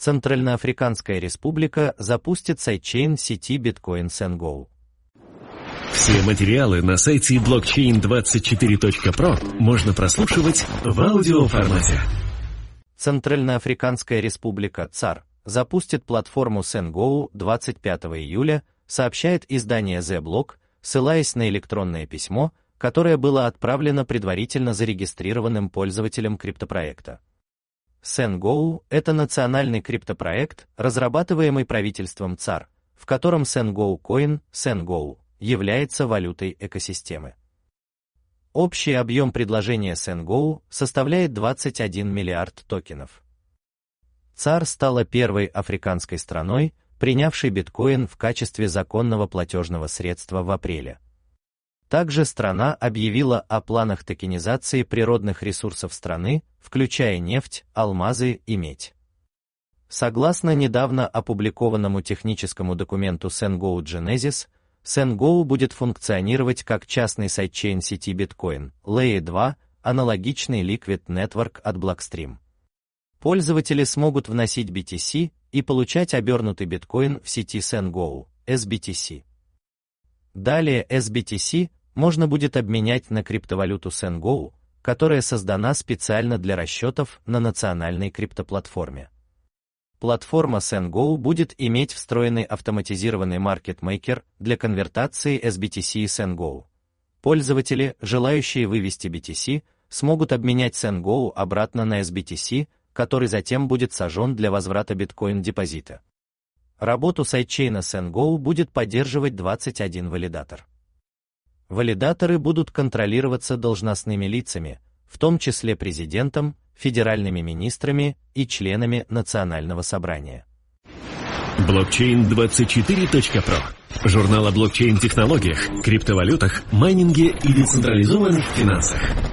Центральноафриканская Республика запустит сайдчейн сети Bitcoin Sendgo. Все материалы на сайте blockchain24.pro можно прослушивать в аудиоформате. Центральноафриканская Республика ЦАР запустит платформу Sendgo 25 июля, сообщает издание The Block, ссылаясь на электронное письмо, которое было отправлено предварительно зарегистрированным пользователям криптопроекта. Sendgo — это национальный криптопроект, разрабатываемый правительством ЦАР, в котором Sendgo Coin, Sendgo, является валютой экосистемы. Общий объем предложения Sendgo составляет 21 миллиард токенов. ЦАР стала первой африканской страной, принявшей биткоин в качестве законного платежного средства в апреле. Также страна объявила о планах токенизации природных ресурсов страны, включая нефть, алмазы и медь. Согласно недавно опубликованному техническому документу Sendgo Genesis, Sendgo будет функционировать как частный сайдчейн сети Bitcoin, Layer 2, аналогичный Liquid Network от Blockstream. Пользователи смогут вносить BTC и получать обернутый биткоин в сети Sendgo, SBTC. Далее SBTC можно будет обменять на криптовалюту Sendgo, которая создана специально для расчетов на национальной криптоплатформе. Платформа Sendgo будет иметь встроенный автоматизированный маркетмейкер для конвертации SBTC и Sendgo. Пользователи, желающие вывести BTC, смогут обменять Sendgo обратно на SBTC, который затем будет сожжен для возврата биткоин-депозита. Работу сайдчейна Sendgo будет поддерживать 21 валидатор. Валидаторы будут контролироваться должностными лицами, в том числе президентом, федеральными министрами и членами Национального собрания. Blockchain24.pro. Журнал о блокчейн-технологиях, криптовалютах, майнинге и децентрализованных финансах.